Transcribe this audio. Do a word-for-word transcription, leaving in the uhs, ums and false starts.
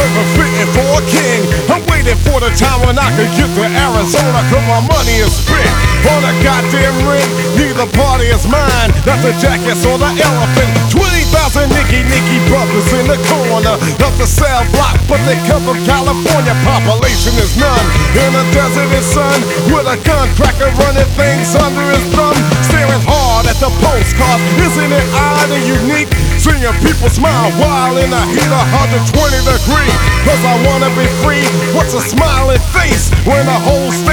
perfect fitting for a king. I'm waiting for the time when I can get to Arizona, cause my money is spent on a goddamn ring. Neither party is mine, that's the Jackass or the elephant. twenty thousand Nicky Nicky brothers in the corner of the cell block, but they come from California, population is none. In a desert is sun, with a gun cracker running things under his thumb, staring hard at the postcards. Isn't it odd and unique? Seeing people smile while in the heat of one hundred twenty degrees. Cause I wanna be free. What's a smiling face when the whole state